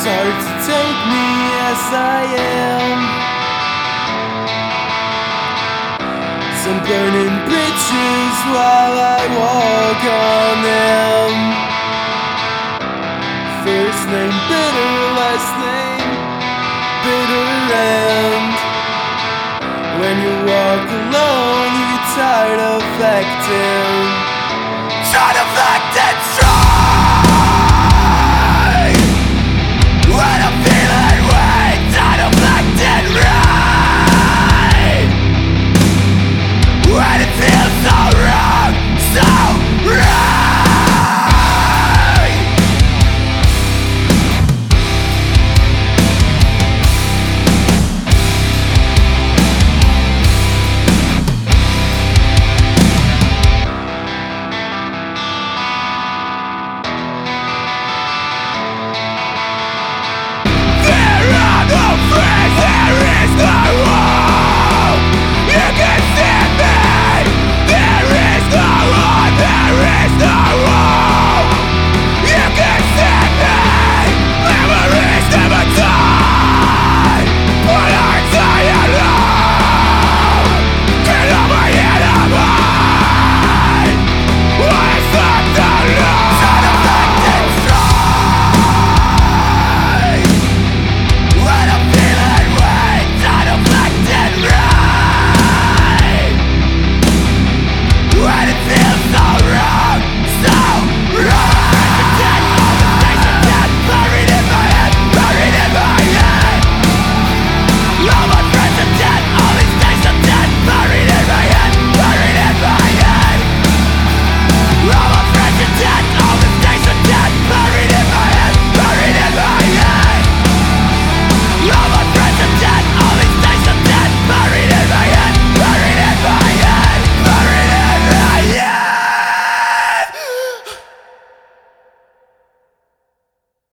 hard to take me as I am. Some burning bridges while I walk on them. First name bitter, last name bitter, and when you walk alone, you're tired of acting. Tired of acting.